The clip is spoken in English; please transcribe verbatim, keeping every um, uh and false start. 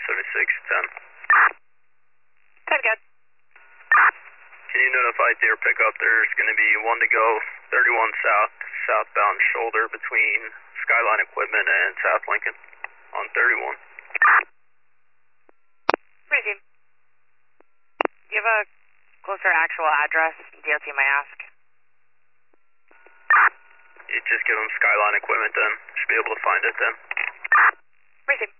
seventy-six, ten. ten, good. Can you notify Deer pickup there's going to be one to go, thirty-one south, southbound shoulder between Skyline Equipment and South Lincoln on thirty-one. Receive. Do you have a closer actual address D O T may ask? You just give them Skyline Equipment then. Should be able to find it then. Receive.